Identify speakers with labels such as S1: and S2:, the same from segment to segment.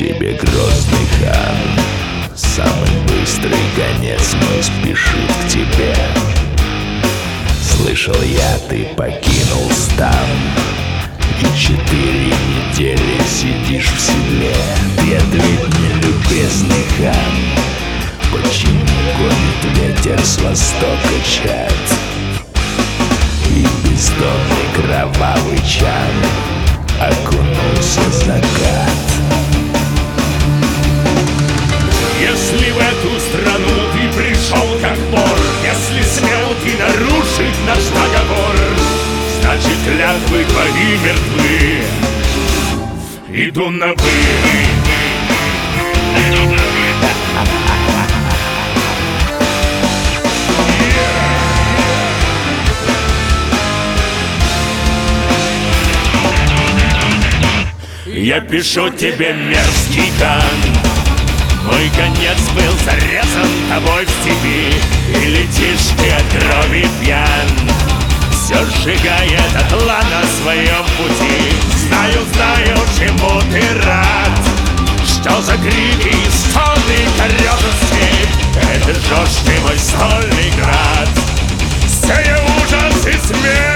S1: тебе грозный хан. Самый быстрый гонец мой спешит к тебе. Слышал я, ты покинул стан и 4 недели сидишь в седле. Ты ответь мне, любезный хан, почему гонит ветер с востока чад? И бездонный кровавый чан окунулся в закат.
S2: Если в эту страну ты пришел как вор, если смел ты нарушить наш договор, значит клятвы твои мертвы. Иду на «вы». Я пишу тебе, мерзкий хан, мой конец был зарезан тобой в степи, и летишь ты от крови пьян, все сжигая дотла на своем пути. Знаю, знаю, чему ты рад, что за крики и стоны корёжит степь. Это жжёшь ты мой стольный град, сея ужас и смерть.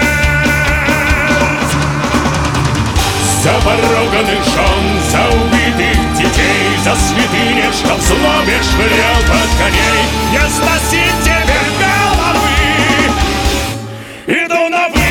S2: За поруганных жен, за убитых детей, за святыни, что в злобе швырял под коней, я сносить тебе головы. Иду на «вы».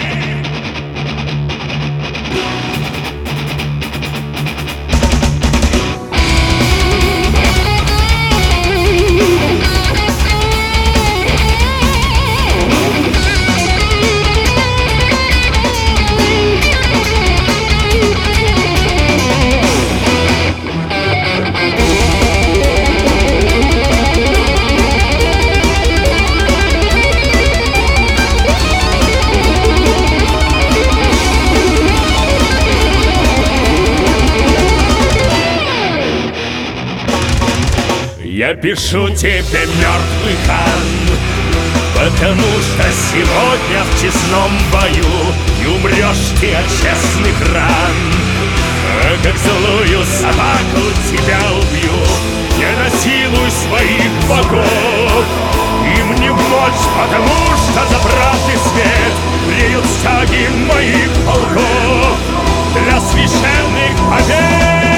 S2: Я пишу тебе, мертвый хан, потому что сегодня в честном бою не умрешь ты от честных ран. А как злую собаку тебя убью, не насилуй своих богов. Им не мочь, потому что за правый свет бреют стяги моих полков для священных побед.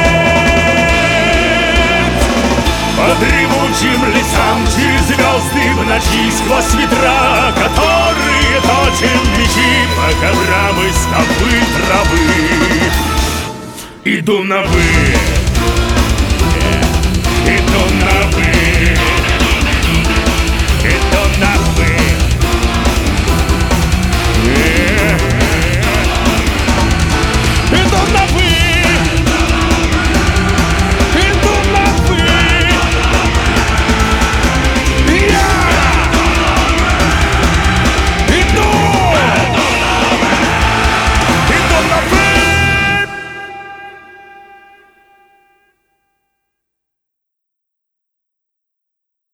S2: По дремучим лесам, через звезды в ночи, сквозь ветра, которые точим мечи, по коврам из ковы травы. Иду на «вы».